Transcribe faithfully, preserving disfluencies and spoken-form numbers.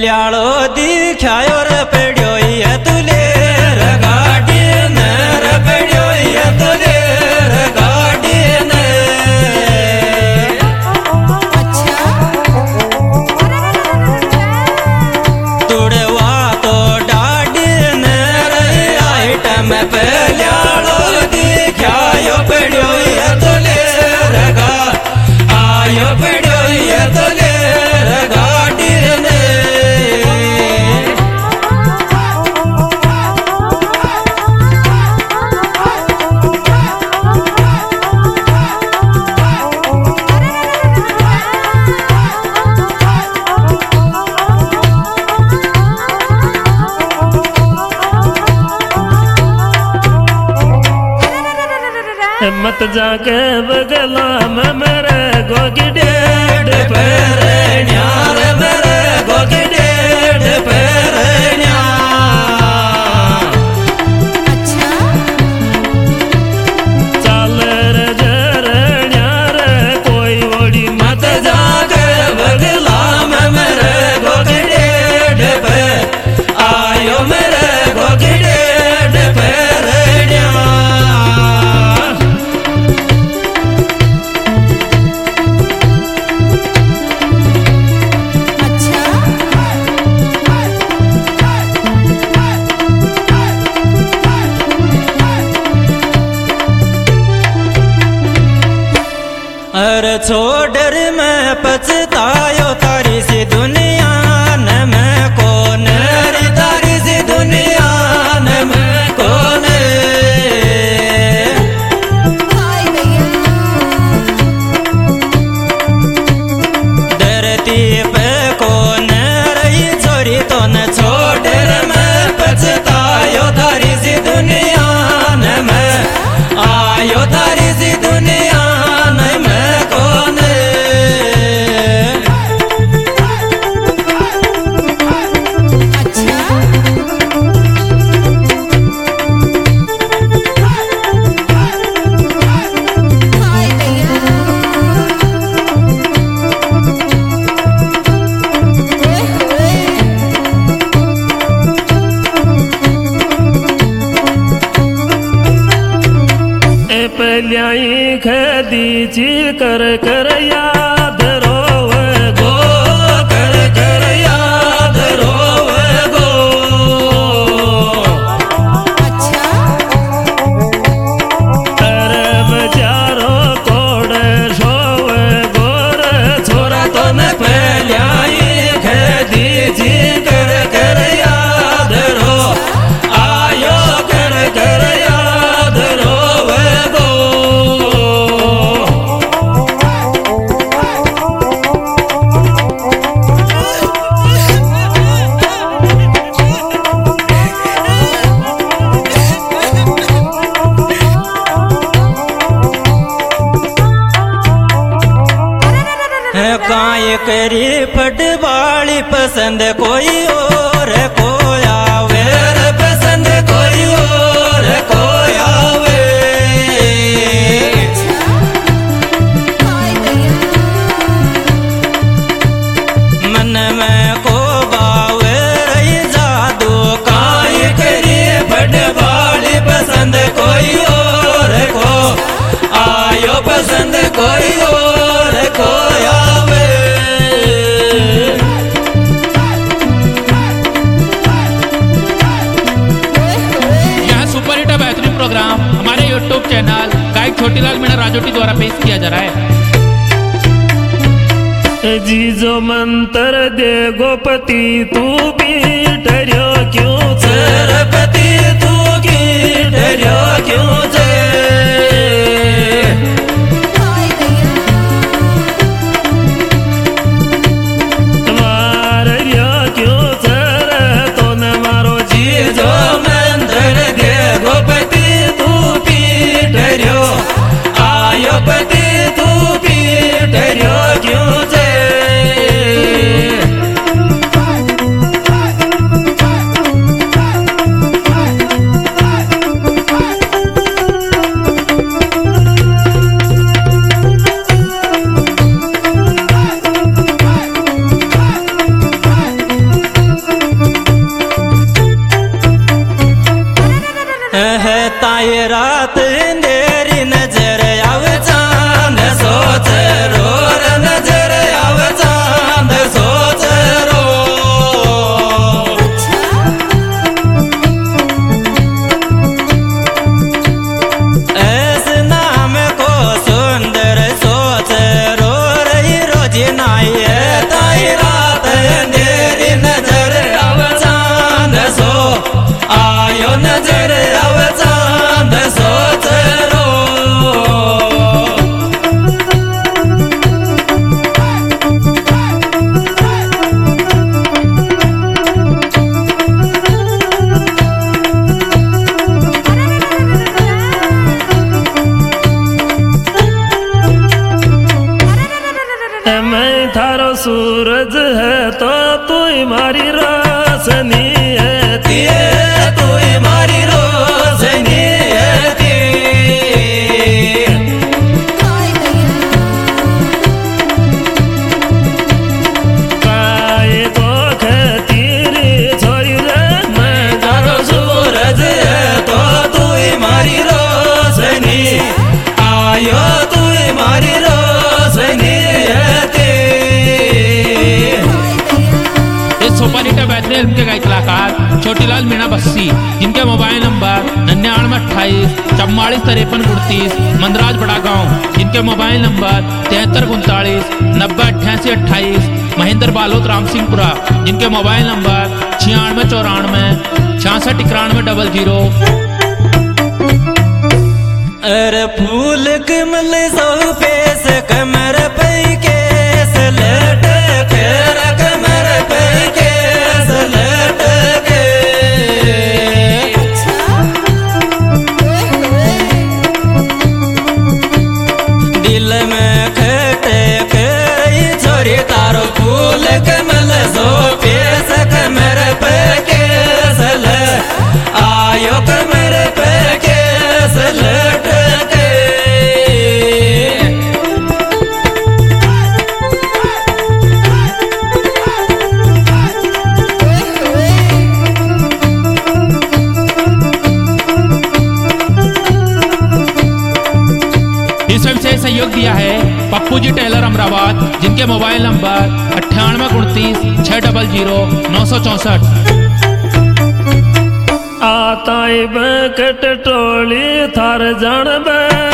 पहल्यालो दिखायो रे पड़ियो ये तुले रे गाड़ी ने रे पड़ियो ये तुले रे गाड़ी ने। अच्छा तुड़वा तो डाडी ने रे आइटम पहल्यालो दिखायो पड़ियो ये तुले रे गा आयो पड़ियो ये तुले रे गाड़ी ने। मत जाके बगला में मेरे गोगी डेढ़ पैरे न्यार मेरे गोगी डेढ़ पैरे न्यार। अच्छा चल रे जर न्यार कोई वोड़ी मत जाके बगला में मेरे गोगी डेढ़ पे आयो मेरे गोगी डेढ़ पैरे न्यार। अरे छोड़ मैं पछतायो तारी सी दुनिया न मैं कौन रे तारी सी दुनिया न मैं कौन। धरती पे कौन रही छोरी तो न छोड़ मैं पछतायो तारी सी दुनिया न मैं आयो तारी सी दुनिया न मैं। पहल्याई खदी ची कर कर याद रोवे गो कर कर याद रोवे गो। अच्छा अरे बेचारो कोड़े सोवे गोर छोरा तो न पहल्याई खदी ची कर कर याद रो आयो कर कर याद रोवे गो। काय करी फटवाली पसंद कोई और कोई आवे रे पसंद कोई और कोई आवे। मन में को बावे रही जादू काय करी फटवाली पसंद कोई और को आयो पसंद कोई और कोई आवे। प्रोग्राम हमारे यूट्यूब चैनल गायक छोटीलाल मीणा राजोटी द्वारा पेश किया जा रहा है। जीजो मंत्र दे गोपति तू भी डरियो क्यों सरपति तू की डरियो क्यों से। मारियो क्यों सर तो न मारो जीजो मंत्र दे गोपति आयो पति तू भी डरियो क्यों से। है ताई रात अंधेरी नजर आव चांद सोच रो रे नजर आव चांद सोच रो ऐसे नाम को सुंदर सोच रो रही रोज नाई है ताई रात अंधेरी नजर आव चांद सो आयो नजर आव चांद सोच रो मैं थारो सूरज है तो तू मारी रोशनी है तिए तू मारी रोशनी है ती काए तो खतीरी छोरी रे मैं तारो सूरज है तो तू मारी रोशनी आयो तू मारी रोशनी है ती इस सुपर हिट बेहतरीन फिल्म के गायक कलाकार छोटीलाल मीणा बस्सी, जिनके मोबाइल नंबर निन्यानवे अट्ठाईस चौवालीस तिरपन उड़तीस, मंदराज बड़ा गांव, जिनके मोबाइल नंबर तिहत्तर उनतालीस नब्बे अट्ठासी अट्ठाईस, महेंद्र बालोत राम सिंहपुरा, जिनके मोबाइल नंबर छियानवे चौरानवे छियासठ इक्यानवे डबल जीरो। अरे फूल कमल सौ पेश कमर पे केस लटक रे कमर पे केस लटक दिल में खटक छोरी तारो फूल कमल सौ पेश कमर पे केस ल आयो कमर पे केस लटक इस फिल्म से सहयोग दिया है पप्पू जी टेलर अमराबाद, जिनके मोबाइल नंबर अट्ठानवे उनतीस छह डबल जीरो नौ सौ चौसठ। आताई बकट टोली थार जण बे